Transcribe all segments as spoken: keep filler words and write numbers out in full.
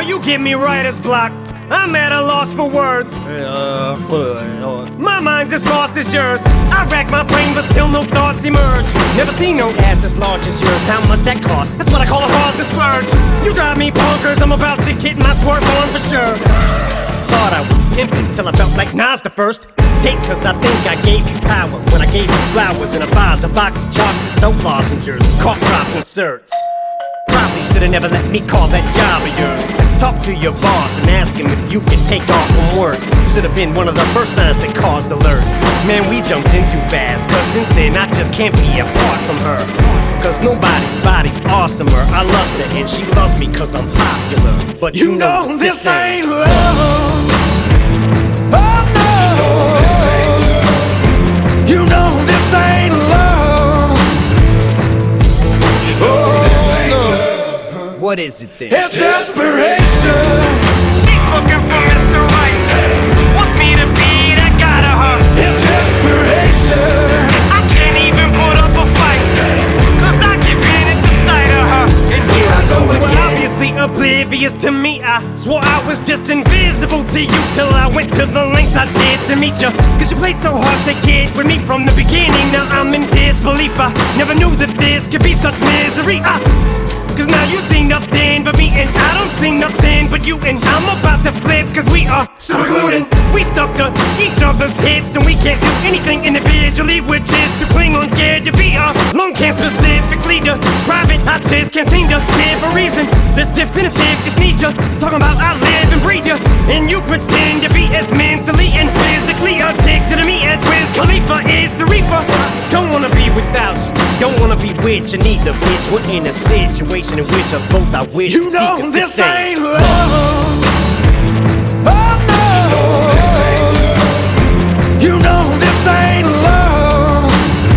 Girl, you give me writer's block. I'm at a loss for words. My mind's as lost as yours. I rack my brain, but still no thoughts emerge. Never seen no ass as large as yours. How much that cost? That's what I call a heartless splurge. You drive me bonkers, I'm about to get my swerve on for sure. Thought I was pimping till I felt like Nas the first date, cause I think I gave you power when I gave you flowers in a vase, a box of chocolates, no lozenges, cough drops and certs. Probably should've never let me call that job of yours. Talk to your boss and ask him if you can take off from work. Should've been one of the first signs that caused alert. Man, we jumped in too fast, cause since then I just can't be apart from her. Cause nobody's body's awesomer. I lust her and she loves me cause I'm popular. But you, you know, know this ain't love. Oh no. You know this ain't love. Oh. What is it then? It's desperation. She's looking for Mister Right. Wants me to be that guy to her. It's desperation. I can't even put up a fight, cause I give in at the sight of her. And here I go again. Well, obviously oblivious to me. I swore I was just invisible to you till I went to the lengths I did to meet you. Cause you played so hard to get with me from the beginning. Now I'm in disbelief. I never knew that this could be such misery. I Cause now you see nothing but me and I don't see nothing but you. And I'm about to flip cause we are super glued in. We stuck to each other's hips and we can't do anything individually. We're just too cling on, scared to be alone. Can't specifically describe it, I just can't seem to give a reason. This definitive, just need you talking about I live and breathe you. And you pretend to be as mentally and physically addicted to me as Wiz Khalifa is the reefer. Don't wanna be without you, don't wanna be with you neither, bitch. We're in a situation in which us both I wish you know seek us this the ain't same. love. Oh no. You know this ain't love.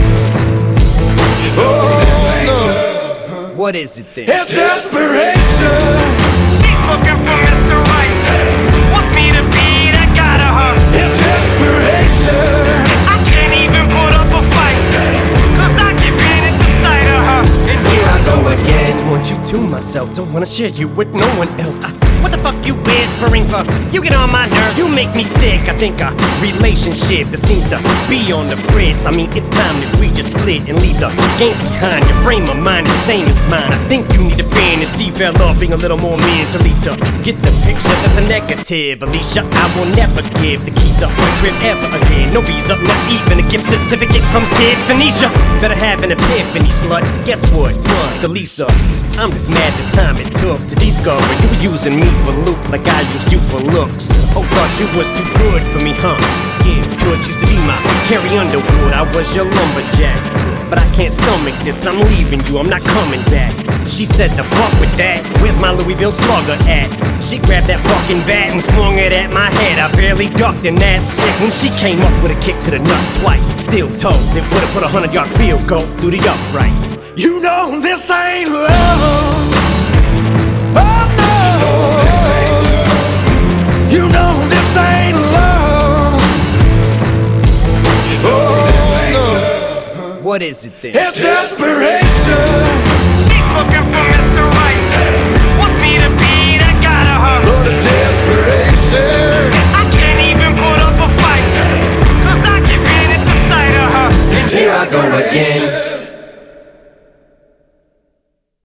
Oh no. What is it then? It's desperation. She's looking for Mister Right. Wants me to be that guy to her. It's desperation. I can't even put up a fight, cause I give in at the sight of her. And here I go again. Just want you to myself, don't wanna share you with no one else. I, what the fuck you whispering for? You get on my nerves, you make me sick. I think our relationship that seems to be on the fritz. I mean, it's time that we just split and leave the games behind. Your frame of mind is the same as mine. I think you need to finish developing a little more mentally to get the picture that's a negative. Alicia, I will never give the keys up to the crib ever again. No visa, not even a gift certificate from Tiffany's. Better have an epiphany, slut. Guess what? The Lisa. I'm just mad the time it took to discover you were using me for loop like I used you for looks. Oh, thought you was too good for me, huh? Yeah, Toots used to be my Carrie Underwood. I was your lumberjack, but I can't stomach this. I'm leaving you, I'm not coming back. She said the fuck with that. Where's my Louisville slugger at? She grabbed that fucking bat and swung it at my head. I barely ducked in that stick when she came up with a kick to the nuts twice. Steel toe, it would've put a hundred yard field goal through the uprights. You know this ain't love. Oh no. You know this ain't love. Oh no. What is it then? It's desperation.